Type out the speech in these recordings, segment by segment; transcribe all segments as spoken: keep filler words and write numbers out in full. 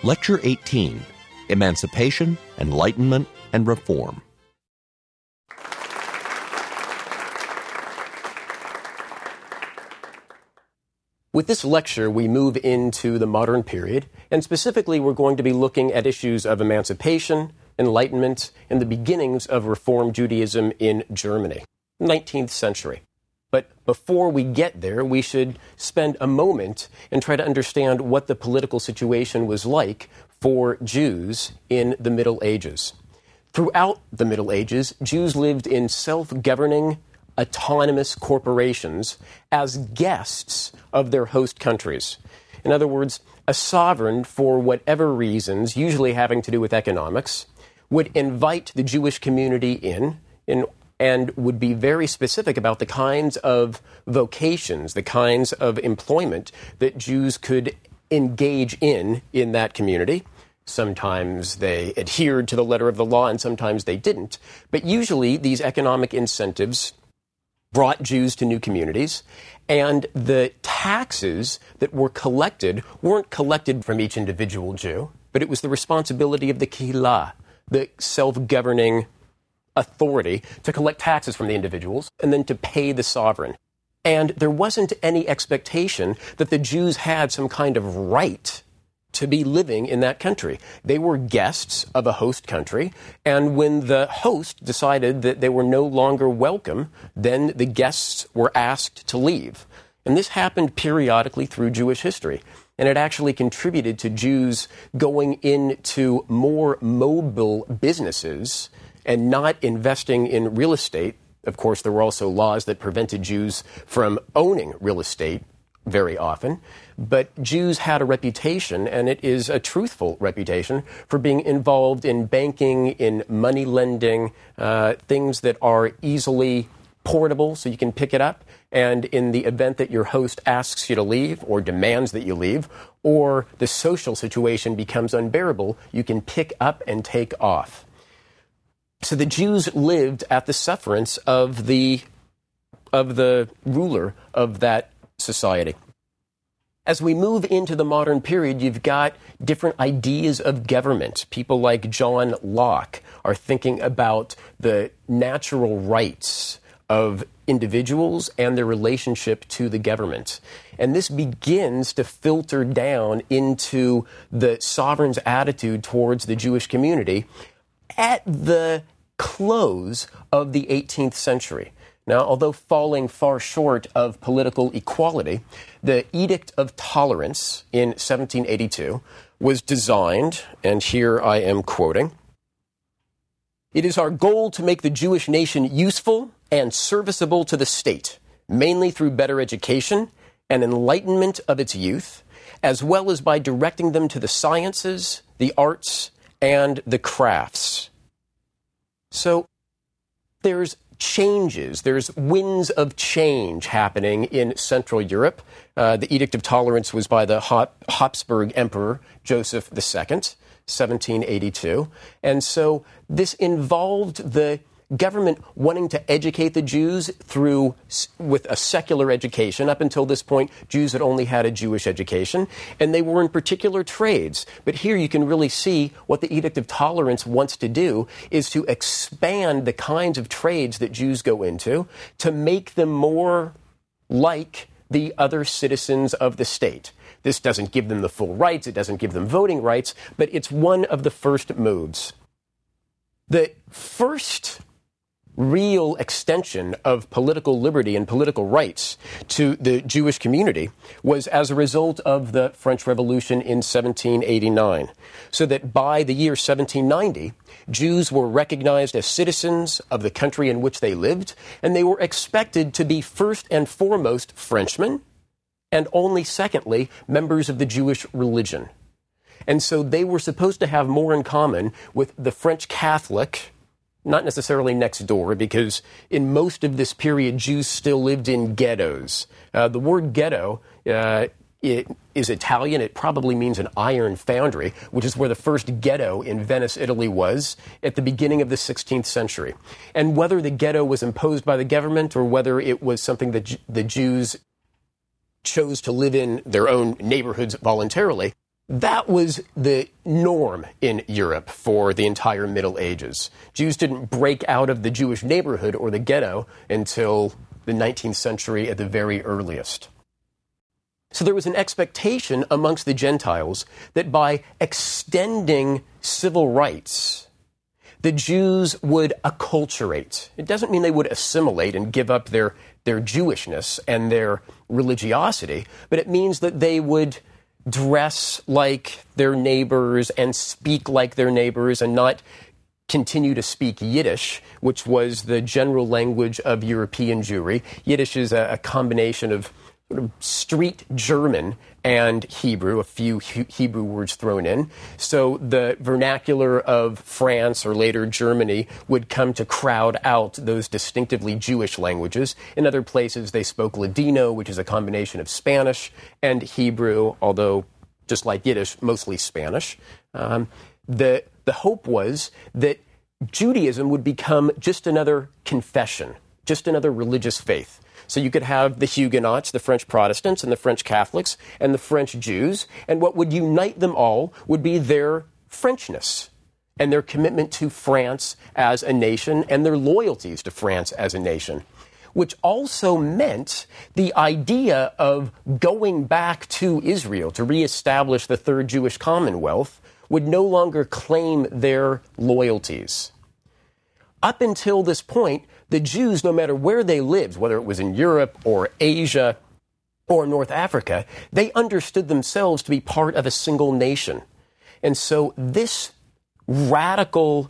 Lecture eighteen, Emancipation, Enlightenment, and Reform. With this lecture, we move into the modern period, and specifically we're going to be looking at issues of emancipation, enlightenment, and the beginnings of Reform Judaism in Germany, nineteenth century. But before we get there, we should spend a moment and try to understand what the political situation was like for Jews in the Middle Ages. Throughout the Middle Ages, Jews lived in self-governing, autonomous corporations as guests of their host countries. In other words, a sovereign, for whatever reasons, usually having to do with economics, would invite the Jewish community in, in and would be very specific about the kinds of vocations, the kinds of employment that Jews could engage in in that community. Sometimes they adhered to the letter of the law and sometimes they didn't. But usually these economic incentives brought Jews to new communities, and the taxes that were collected weren't collected from each individual Jew, but it was the responsibility of the Kehillah, the self-governing authority, to collect taxes from the individuals and then to pay the sovereign. And there wasn't any expectation that the Jews had some kind of right to be living in that country. They were guests of a host country, and when the host decided that they were no longer welcome, then the guests were asked to leave. And this happened periodically through Jewish history. And it actually contributed to Jews going into more mobile businesses and not investing in real estate. Of course, there were also laws that prevented Jews from owning real estate very often. But Jews had a reputation, and it is a truthful reputation, for being involved in banking, in money lending, uh, things that are easily portable so you can pick it up. And in the event that your host asks you to leave or demands that you leave, or the social situation becomes unbearable, you can pick up and take off. So the Jews lived at the sufferance of the of the ruler of that society. As we move into the modern period, you've got different ideas of government. People like John Locke are thinking about the natural rights of individuals and their relationship to the government. And this begins to filter down into the sovereign's attitude towards the Jewish community at the close of the eighteenth century. Now, although falling far short of political equality, the Edict of Tolerance in seventeen eighty-two was designed, and here I am quoting, "It is our goal to make the Jewish nation useful and serviceable to the state, mainly through better education and enlightenment of its youth, as well as by directing them to the sciences, the arts, and the crafts." So there's changes, there's winds of change happening in Central Europe. Uh, the Edict of Tolerance was by the Hab- Habsburg Emperor Joseph the Second, seventeen eighty-two. And so this involved the government wanting to educate the Jews through with a secular education. Up until this point, Jews had only had a Jewish education, and they were in particular trades. But here you can really see what the Edict of Tolerance wants to do is to expand the kinds of trades that Jews go into to make them more like the other citizens of the state. This doesn't give them the full rights, it doesn't give them voting rights, but it's one of the first moves. The first real extension of political liberty and political rights to the Jewish community was as a result of the French Revolution in seventeen eighty-nine. So that by the year seventeen ninety, Jews were recognized as citizens of the country in which they lived, and they were expected to be first and foremost Frenchmen, and only secondly, members of the Jewish religion. And so they were supposed to have more in common with the French Catholic, not necessarily next door, because in most of this period, Jews still lived in ghettos. Uh, the word ghetto uh, it is Italian. It probably means an iron foundry, which is where the first ghetto in Venice, Italy was at the beginning of the sixteenth century. And whether the ghetto was imposed by the government or whether it was something that the Jews chose to live in their own neighborhoods voluntarily, That was the norm in Europe for the entire Middle Ages. Jews didn't break out of the Jewish neighborhood or the ghetto until the nineteenth century at the very earliest. So there was an expectation amongst the Gentiles that by extending civil rights, the Jews would acculturate. It doesn't mean they would assimilate and give up their, their Jewishness and their religiosity, but it means that they would dress like their neighbors and speak like their neighbors and not continue to speak Yiddish, which was the general language of European Jewry. Yiddish is a, a combination of sort of street German and Hebrew, a few he- Hebrew words thrown in. So the vernacular of France or later Germany would come to crowd out those distinctively Jewish languages. In other places, they spoke Ladino, which is a combination of Spanish and Hebrew, although just like Yiddish, mostly Spanish. Um, the, the hope was that Judaism would become just another confession, just another religious faith. So you could have the Huguenots, the French Protestants, and the French Catholics, and the French Jews, and what would unite them all would be their Frenchness and their commitment to France as a nation and their loyalties to France as a nation, which also meant the idea of going back to Israel to reestablish the Third Jewish Commonwealth would no longer claim their loyalties. Up until this point, the Jews, no matter where they lived, whether it was in Europe or Asia or North Africa, they understood themselves to be part of a single nation. And so this radical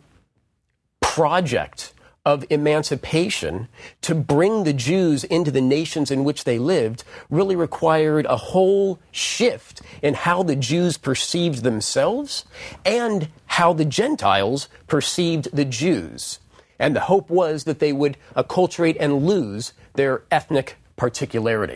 project of emancipation to bring the Jews into the nations in which they lived really required a whole shift in how the Jews perceived themselves and how the Gentiles perceived the Jews. And the hope was that they would acculturate and lose their ethnic particularity.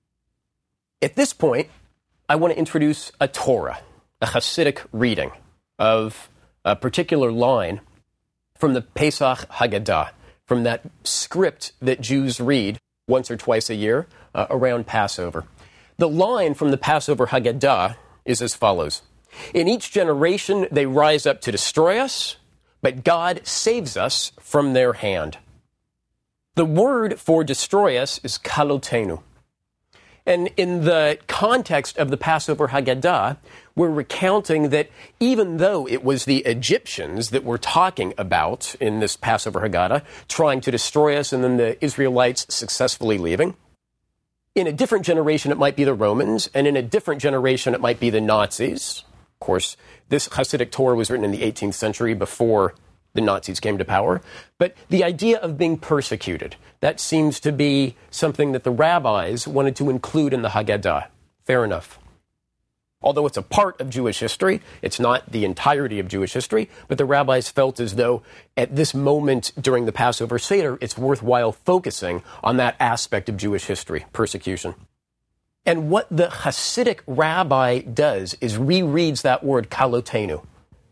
At this point, I want to introduce a Torah, a Hasidic reading of a particular line from the Pesach Haggadah, from that script that Jews read once or twice a year uh, around Passover. The line from the Passover Haggadah is as follows. In each generation they rise up to destroy us, but God saves us from their hand. The word for destroy us is kalotenu. And in the context of the Passover Haggadah, we're recounting that even though it was the Egyptians that we're talking about in this Passover Haggadah, trying to destroy us and then the Israelites successfully leaving, in a different generation it might be the Romans, and in a different generation it might be the Nazis. Of course, this Hasidic Torah was written in the eighteenth century before the Nazis came to power. But the idea of being persecuted, that seems to be something that the rabbis wanted to include in the Haggadah. Fair enough. Although it's a part of Jewish history, it's not the entirety of Jewish history, but the rabbis felt as though at this moment during the Passover Seder, it's worthwhile focusing on that aspect of Jewish history, persecution. And what the Hasidic rabbi does is rereads that word kalotenu,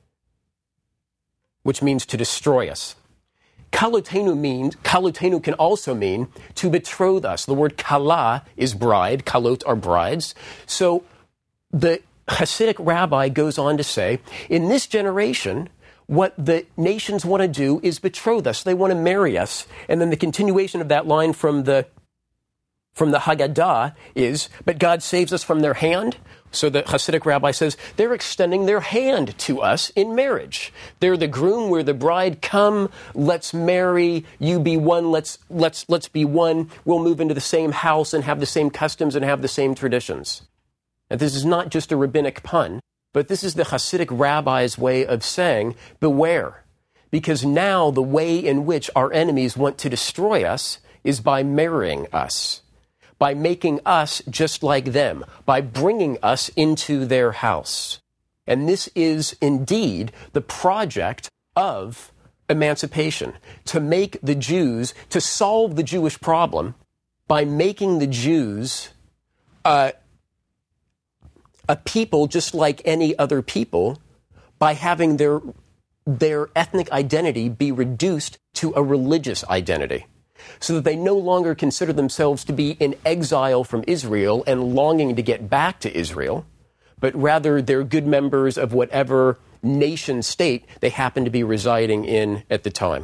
which means to destroy us. Kalotenu means, kalotenu can also mean to betroth us. The word kala is bride, kalot are brides. So the Hasidic rabbi goes on to say, in this generation, what the nations want to do is betroth us. They want to marry us. And then the continuation of that line from the from the Haggadah is, but God saves us from their hand. So the Hasidic rabbi says, they're extending their hand to us in marriage. They're the groom, we're the bride. Come, let's marry, you be one, let's let's let's be one. We'll move into the same house and have the same customs and have the same traditions. And this is not just a rabbinic pun, but this is the Hasidic rabbi's way of saying, beware. Because now the way in which our enemies want to destroy us is by marrying us, by making us just like them, by bringing us into their house. And this is indeed the project of emancipation, to make the Jews, to solve the Jewish problem by making the Jews uh, a people just like any other people, by having their, their ethnic identity be reduced to a religious identity, so that they no longer consider themselves to be in exile from Israel and longing to get back to Israel, but rather they're good members of whatever nation state they happen to be residing in at the time.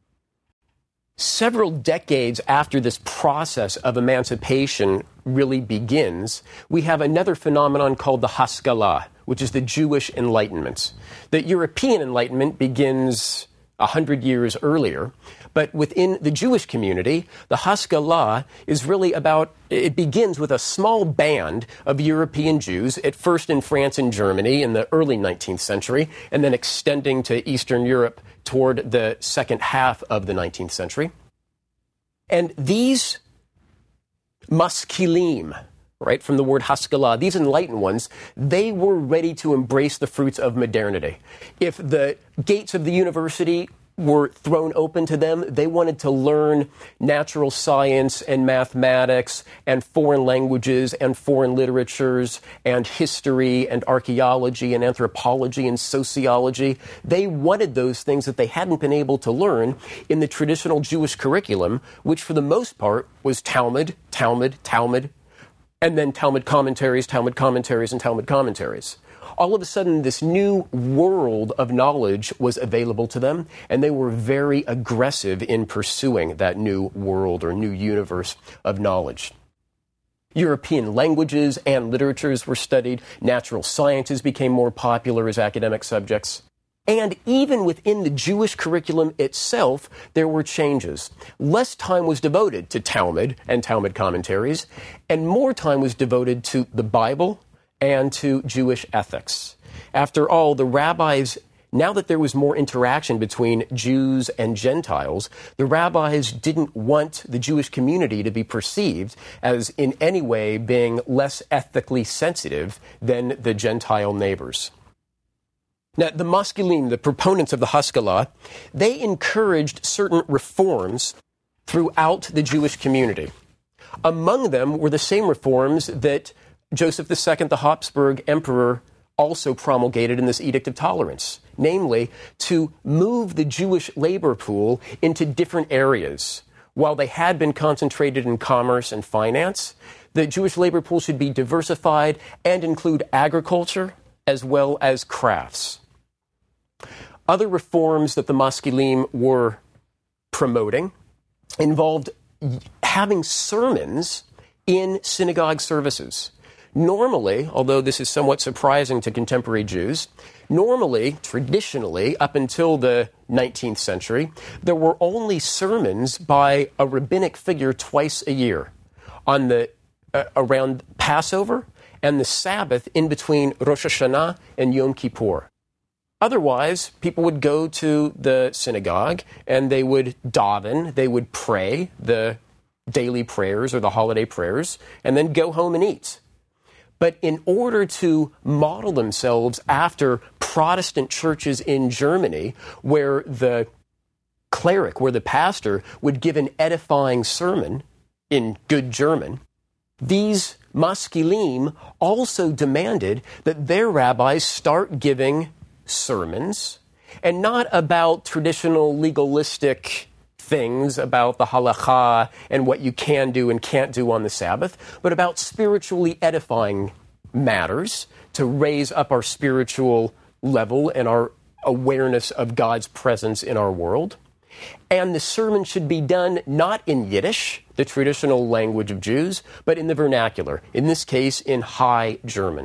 Several decades after this process of emancipation really begins, we have another phenomenon called the Haskalah, which is the Jewish Enlightenment. The European Enlightenment begins a hundred years earlier, but within the Jewish community, the Haskalah is really about, it begins with a small band of European Jews, at first in France and Germany in the early nineteenth century, and then extending to Eastern Europe toward the second half of the nineteenth century. And these maskilim, right, from the word Haskalah, these enlightened ones, they were ready to embrace the fruits of modernity. If the gates of the university were thrown open to them, they wanted to learn natural science and mathematics and foreign languages and foreign literatures and history and archaeology and anthropology and sociology. They wanted those things that they hadn't been able to learn in the traditional Jewish curriculum, which for the most part was Talmud, Talmud, Talmud, and then Talmud commentaries, Talmud commentaries, and Talmud commentaries. All of a sudden, this new world of knowledge was available to them, and they were very aggressive in pursuing that new world or new universe of knowledge. European languages and literatures were studied. Natural sciences became more popular as academic subjects. And even within the Jewish curriculum itself, there were changes. Less time was devoted to Talmud and Talmud commentaries, and more time was devoted to the Bible and to Jewish ethics. After all, the rabbis, now that there was more interaction between Jews and Gentiles, the rabbis didn't want the Jewish community to be perceived as in any way being less ethically sensitive than the Gentile neighbors. Now, the Maskilim, the proponents of the Haskalah, they encouraged certain reforms throughout the Jewish community. Among them were the same reforms that Joseph the Second, the Habsburg emperor, also promulgated in this Edict of Tolerance, namely to move the Jewish labor pool into different areas. While they had been concentrated in commerce and finance, the Jewish labor pool should be diversified and include agriculture as well as crafts. Other reforms that the Maskilim were promoting involved having sermons in synagogue services. Normally, although this is somewhat surprising to contemporary Jews, normally, traditionally, up until the nineteenth century, there were only sermons by a rabbinic figure twice a year, on the uh, around Passover and the Sabbath in between Rosh Hashanah and Yom Kippur. Otherwise, people would go to the synagogue and they would daven, they would pray the daily prayers or the holiday prayers, and then go home and eat. But in order to model themselves after Protestant churches in Germany, where the cleric, where the pastor would give an edifying sermon in good German, these Maskilim also demanded that their rabbis start giving sermons, and not about traditional legalistic things about the halakha and what you can do and can't do on the Sabbath, but about spiritually edifying matters to raise up our spiritual level and our awareness of God's presence in our world. And the sermon should be done not in Yiddish, the traditional language of Jews, but in the vernacular, in this case in High German.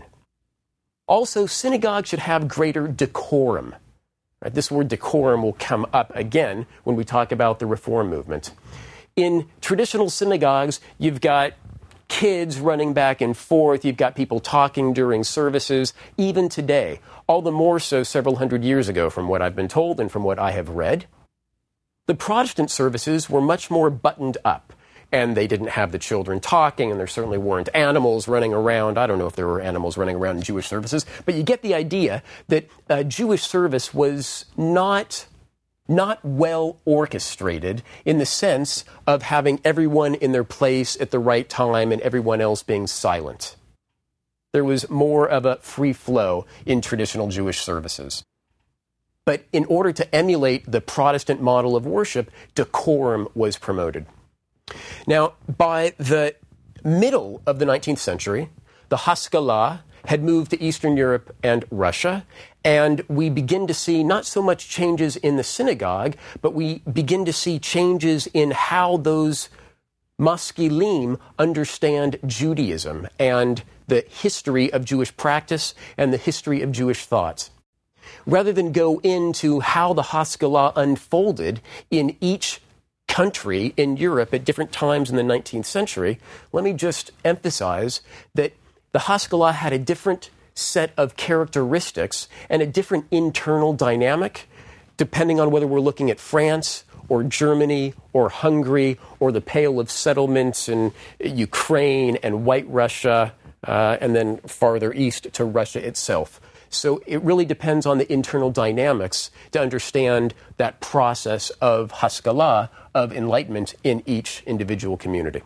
Also, synagogues should have greater decorum. Right, this word decorum will come up again when we talk about the Reform movement. In traditional synagogues, you've got kids running back and forth. You've got people talking during services, even today. All the more so several hundred years ago from what I've been told and from what I have read. The Protestant services were much more buttoned up. And they didn't have the children talking, and there certainly weren't animals running around. I don't know if there were animals running around in Jewish services, but you get the idea that uh, Jewish service was not, not well orchestrated in the sense of having everyone in their place at the right time and everyone else being silent. There was more of a free flow in traditional Jewish services. But in order to emulate the Protestant model of worship, decorum was promoted. Now, by the middle of the nineteenth century, the Haskalah had moved to Eastern Europe and Russia, and we begin to see not so much changes in the synagogue, but we begin to see changes in how those Maskilim understand Judaism and the history of Jewish practice and the history of Jewish thoughts. Rather than go into how the Haskalah unfolded in each country in Europe at different times in the nineteenth century, let me just emphasize that the Haskalah had a different set of characteristics and a different internal dynamic depending on whether we're looking at France or Germany or Hungary or the Pale of Settlements in Ukraine and White Russia, uh, and then farther east to Russia itself. So it really depends on the internal dynamics to understand that process of Haskalah, of enlightenment in each individual community.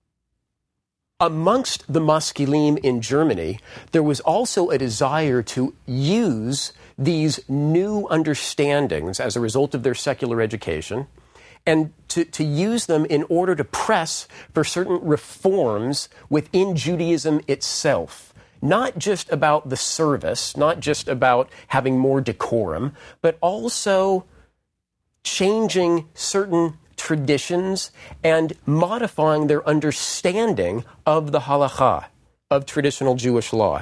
Amongst the Maskilim in Germany, there was also a desire to use these new understandings as a result of their secular education and to, to use them in order to press for certain reforms within Judaism itself. Not just about the service, not just about having more decorum, but also changing certain traditions and modifying their understanding of the halakha, of traditional Jewish law.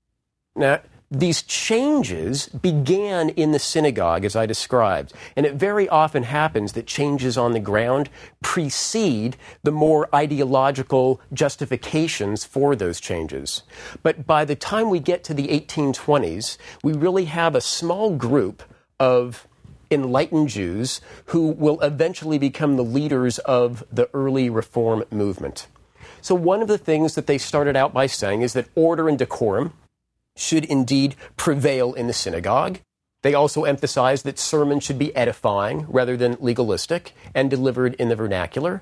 Now, these changes began in the synagogue, as I described, and it very often happens that changes on the ground precede the more ideological justifications for those changes. But by the time we get to the eighteen twenties, we really have a small group of enlightened Jews who will eventually become the leaders of the early Reform movement. So one of the things that they started out by saying is that order and decorum should indeed prevail in the synagogue. They also emphasized that sermons should be edifying rather than legalistic and delivered in the vernacular.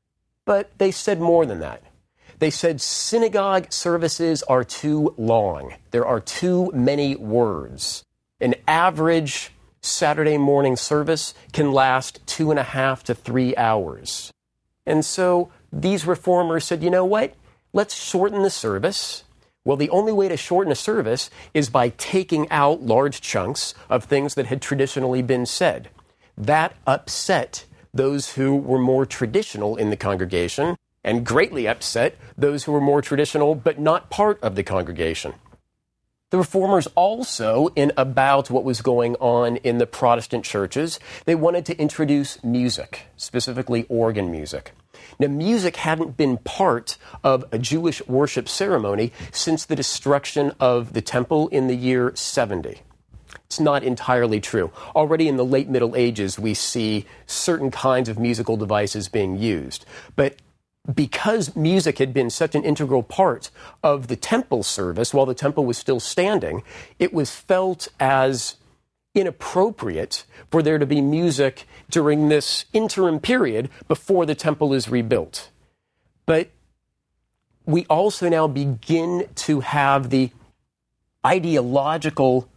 But they said more than that. They said synagogue services are too long. There are too many words. An average Saturday morning service can last two and a half to three hours. And so these reformers said, you know what? Let's shorten the service. Well, the only way to shorten a service is by taking out large chunks of things that had traditionally been said. That upset those who were more traditional in the congregation and greatly upset those who were more traditional but not part of the congregation. The Reformers also, in about what was going on in the Protestant churches, they wanted to introduce music, specifically organ music. Now, music hadn't been part of a Jewish worship ceremony since the destruction of the temple in the year seventy. It's not entirely true. Already in the late Middle Ages, we see certain kinds of musical devices being used. But because music had been such an integral part of the temple service while the temple was still standing, it was felt as inappropriate for there to be music during this interim period before the temple is rebuilt. But we also now begin to have the ideological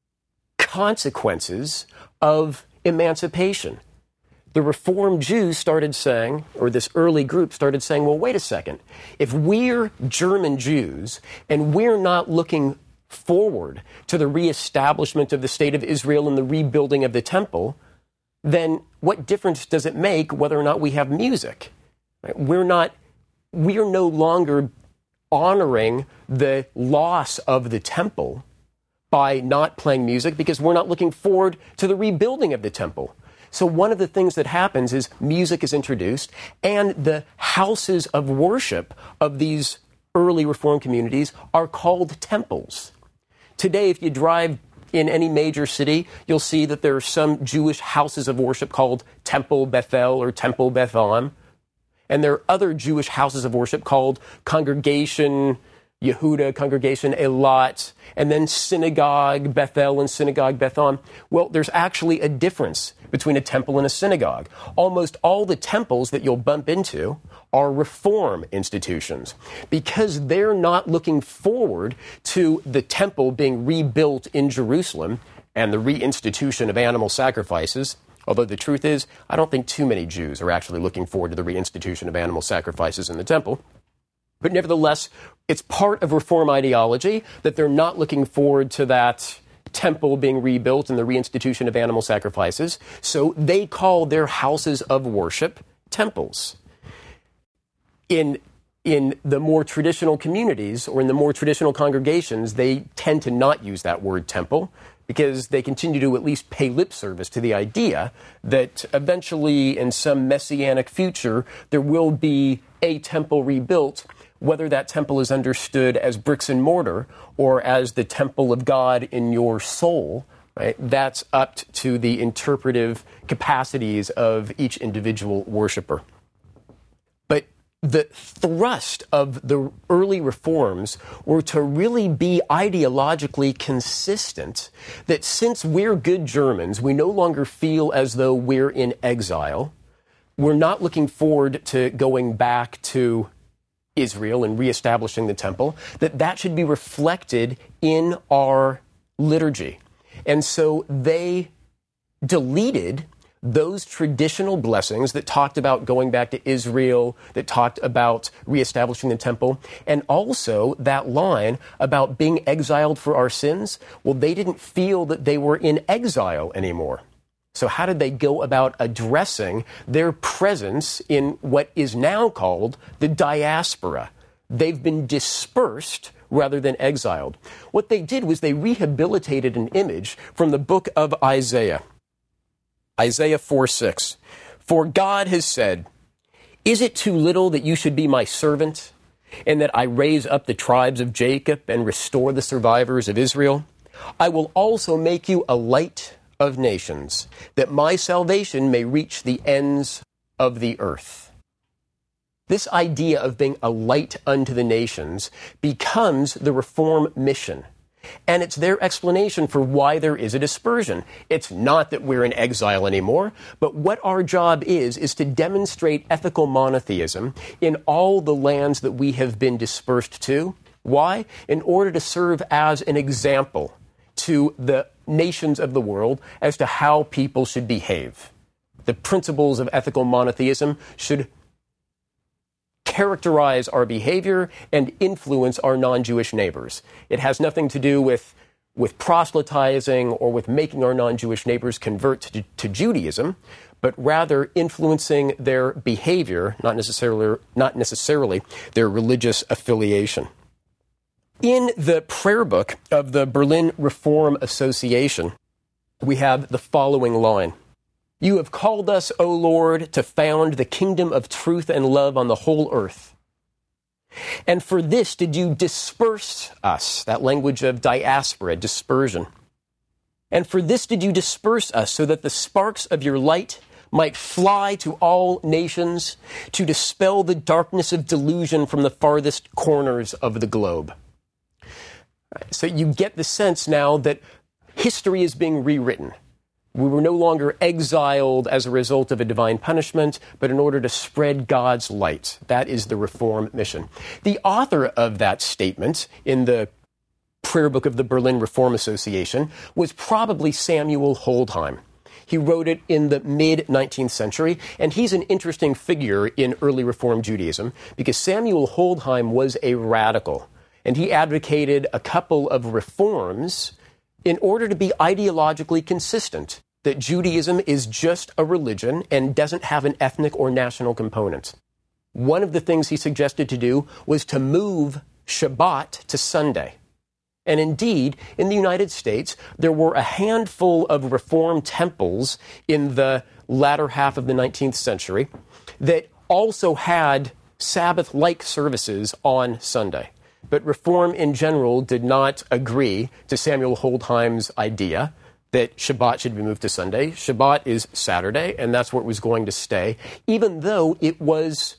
consequences of emancipation. The Reformed Jews started saying, or this early group started saying, well, wait a second. If we're German Jews and we're not looking forward to the reestablishment of the state of Israel and the rebuilding of the temple, then what difference does it make whether or not we have music? Right? We're not, we are no longer honoring the loss of the temple by not playing music because we're not looking forward to the rebuilding of the temple. So one of the things that happens is music is introduced, and the houses of worship of these early Reformed communities are called temples. Today, if you drive in any major city, you'll see that there are some Jewish houses of worship called Temple Bethel or Temple Beth-Am. And there are other Jewish houses of worship called Congregation Yehuda, Congregation Elat, and then Synagogue Bethel and Synagogue Beth-Am. Well, there's actually a difference between a temple and a synagogue. Almost all the temples that you'll bump into are reform institutions because they're not looking forward to the temple being rebuilt in Jerusalem and the reinstitution of animal sacrifices. Although the truth is, I don't think too many Jews are actually looking forward to the reinstitution of animal sacrifices in the temple. But nevertheless, it's part of Reform ideology that they're not looking forward to that temple being rebuilt and the reinstitution of animal sacrifices. So they call their houses of worship temples. In In the more traditional communities or in the more traditional congregations, they tend to not use that word temple because they continue to at least pay lip service to the idea that eventually in some messianic future there will be a temple rebuilt, whether that temple is understood as bricks and mortar or as the temple of God in your soul. Right? That's up to the interpretive capacities of each individual worshiper. But the thrust of the early reforms were to really be ideologically consistent, that since we're good Germans, we no longer feel as though we're in exile. We're not looking forward to going back to Israel and reestablishing the temple, that that should be reflected in our liturgy. And so they deleted those traditional blessings that talked about going back to Israel, that talked about reestablishing the temple, and also that line about being exiled for our sins. Well, they didn't feel that they were in exile anymore. So how did they go about addressing their presence in what is now called the diaspora? They've been dispersed rather than exiled. What they did was they rehabilitated an image from the book of Isaiah. Isaiah four six. For God has said, is it too little that you should be my servant, and that I raise up the tribes of Jacob and restore the survivors of Israel? I will also make you a light of nations, that my salvation may reach the ends of the earth. This idea of being a light unto the nations becomes the Reform mission. And it's their explanation for why there is a dispersion. It's not that we're in exile anymore, but what our job is, is to demonstrate ethical monotheism in all the lands that we have been dispersed to. Why? In order to serve as an example to the nations of the world as to how people should behave. The principles of ethical monotheism should characterize our behavior and influence our non-Jewish neighbors. It has nothing to do with, with proselytizing or with making our non-Jewish neighbors convert to, to Judaism, but rather influencing their behavior, not necessarily, not necessarily their religious affiliation. In the prayer book of the Berlin Reform Association, we have the following line. You have called us, O Lord, to found the kingdom of truth and love on the whole earth. And for this did you disperse us, that language of diaspora, dispersion. And for this did you disperse us, so that the sparks of your light might fly to all nations, to dispel the darkness of delusion from the farthest corners of the globe. So you get the sense now that history is being rewritten. We were no longer exiled as a result of a divine punishment, but in order to spread God's light. That is the Reform mission. The author of that statement in the prayer book of the Berlin Reform Association was probably Samuel Holdheim. He wrote it in the mid-nineteenth century, and he's an interesting figure in early Reform Judaism because Samuel Holdheim was a radical, and he advocated a couple of reforms in order to be ideologically consistent, that Judaism is just a religion and doesn't have an ethnic or national component. One of the things he suggested to do was to move Shabbat to Sunday. And indeed, in the United States, there were a handful of Reform temples in the latter half of the nineteenth century that also had Sabbath-like services on Sunday. But Reform in general did not agree to Samuel Holdheim's idea that Shabbat should be moved to Sunday. Shabbat is Saturday, and that's where it was going to stay, even though it was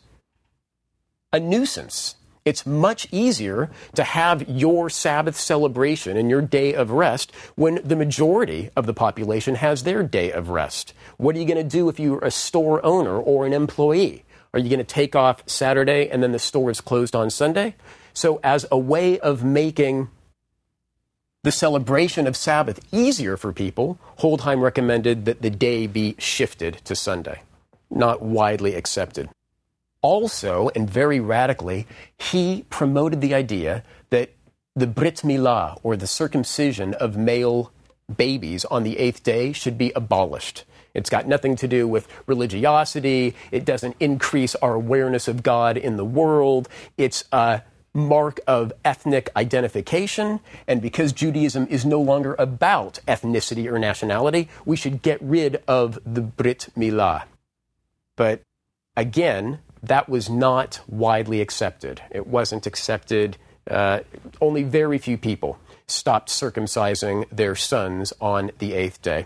a nuisance. It's much easier to have your Sabbath celebration and your day of rest when the majority of the population has their day of rest. What are you going to do if you're a store owner or an employee? Are you going to take off Saturday and then the store is closed on Sunday? So as a way of making the celebration of Sabbath easier for people, Holdheim recommended that the day be shifted to Sunday. Not widely accepted. Also, and very radically, he promoted the idea that the Brit Milah, or the circumcision of male babies on the eighth day, should be abolished. It's got nothing to do with religiosity. It doesn't increase our awareness of God in the world. It's a mark of ethnic identification. And because Judaism is no longer about ethnicity or nationality, we should get rid of the Brit Milah. But again, that was not widely accepted. It wasn't accepted. Uh, only very few people stopped circumcising their sons on the eighth day.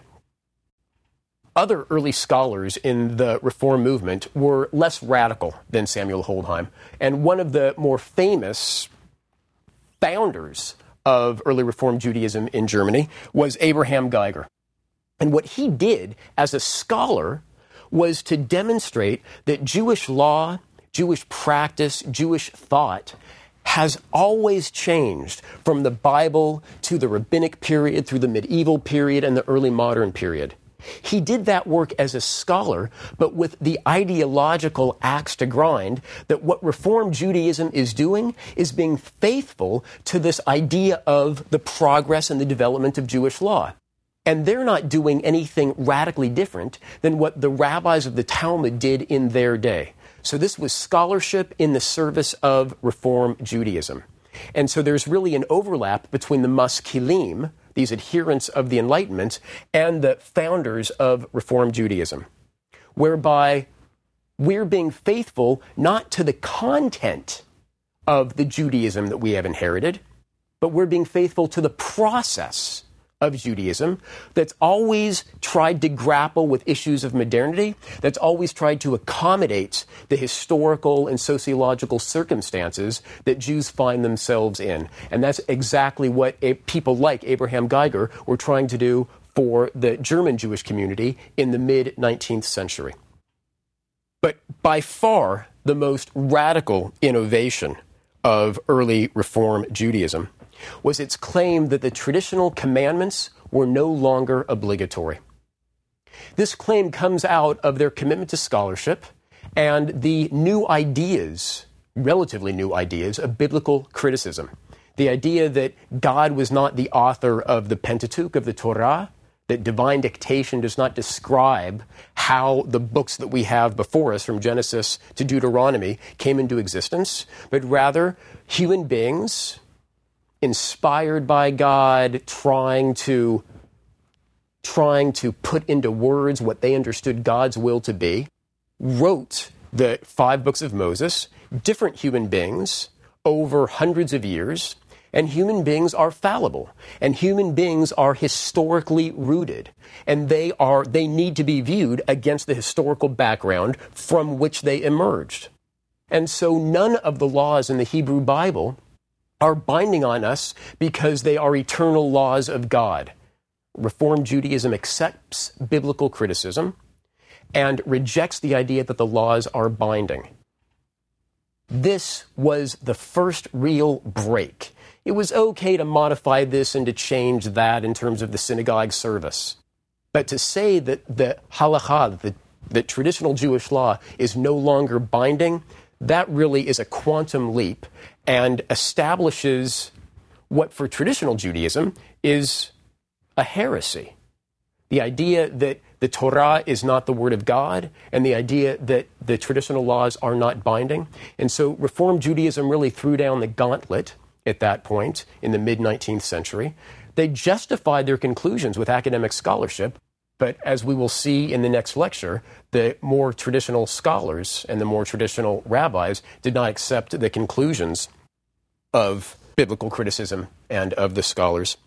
Other early scholars in the Reform movement were less radical than Samuel Holdheim. And one of the more famous founders of early Reform Judaism in Germany was Abraham Geiger. And what he did as a scholar was to demonstrate that Jewish law, Jewish practice, Jewish thought has always changed from the Bible to the rabbinic period, through the medieval period and the early modern period. He did that work as a scholar, but with the ideological axe to grind that what Reform Judaism is doing is being faithful to this idea of the progress and the development of Jewish law. And they're not doing anything radically different than what the rabbis of the Talmud did in their day. So this was scholarship in the service of Reform Judaism. And so there's really an overlap between the Maskilim, these adherents of the Enlightenment, and the founders of Reform Judaism, whereby we're being faithful not to the content of the Judaism that we have inherited, but we're being faithful to the process of Judaism that's always tried to grapple with issues of modernity, that's always tried to accommodate the historical and sociological circumstances that Jews find themselves in. And that's exactly what a, people like Abraham Geiger were trying to do for the German Jewish community in the mid-nineteenth century. But by far the most radical innovation of early Reform Judaism was its claim that the traditional commandments were no longer obligatory. This claim comes out of their commitment to scholarship and the new ideas, relatively new ideas, of biblical criticism. The idea that God was not the author of the Pentateuch, of the Torah, that divine dictation does not describe how the books that we have before us, from Genesis to Deuteronomy, came into existence, but rather human beings, inspired by God, trying to trying to put into words what they understood God's will to be, wrote the five books of Moses, different human beings, over hundreds of years, and human beings are fallible, and human beings are historically rooted, and they are they need to be viewed against the historical background from which they emerged. And so none of the laws in the Hebrew Bible are binding on us because they are eternal laws of God. Reform Judaism accepts biblical criticism and rejects the idea that the laws are binding. This was the first real break. It was okay to modify this and to change that in terms of the synagogue service. But to say that the halakha, the, the traditional Jewish law, is no longer binding, that really is a quantum leap and establishes what for traditional Judaism is a heresy. The idea that the Torah is not the word of God, and the idea that the traditional laws are not binding. And so Reform Judaism really threw down the gauntlet at that point in the mid-nineteenth century. They justified their conclusions with academic scholarship, but as we will see in the next lecture, the more traditional scholars and the more traditional rabbis did not accept the conclusions of biblical criticism and of the scholars.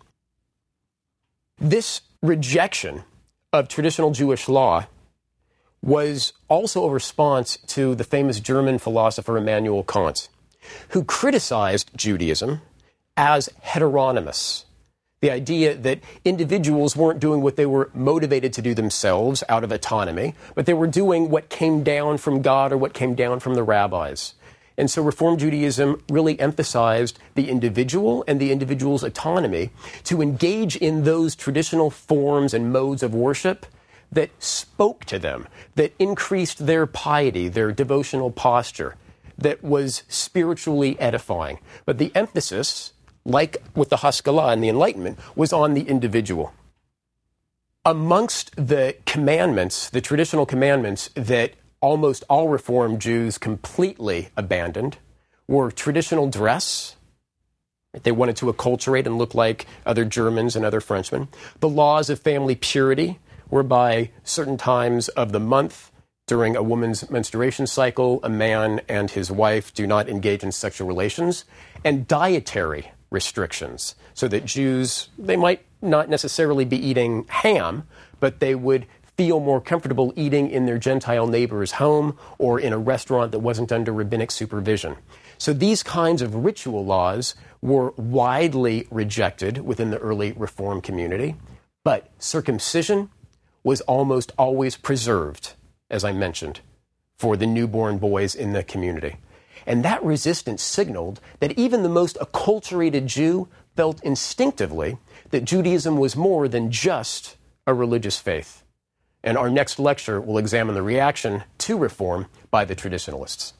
This rejection of traditional Jewish law was also a response to the famous German philosopher Immanuel Kant, who criticized Judaism as heteronymous. The idea that individuals weren't doing what they were motivated to do themselves out of autonomy, but they were doing what came down from God or what came down from the rabbis. And so Reform Judaism really emphasized the individual and the individual's autonomy to engage in those traditional forms and modes of worship that spoke to them, that increased their piety, their devotional posture, that was spiritually edifying. But the emphasis, like with the Haskalah and the Enlightenment, was on the individual. Amongst the commandments, the traditional commandments that almost all Reformed Jews completely abandoned were traditional dress. They wanted to acculturate and look like other Germans and other Frenchmen. The laws of family purity, whereby certain times of the month during a woman's menstruation cycle, a man and his wife do not engage in sexual relations, and dietary restrictions, so that Jews, they might not necessarily be eating ham, but they would feel more comfortable eating in their Gentile neighbor's home or in a restaurant that wasn't under rabbinic supervision. So these kinds of ritual laws were widely rejected within the early Reform community, but circumcision was almost always preserved, as I mentioned, for the newborn boys in the community. And that resistance signaled that even the most acculturated Jew felt instinctively that Judaism was more than just a religious faith. And our next lecture will examine the reaction to reform by the traditionalists.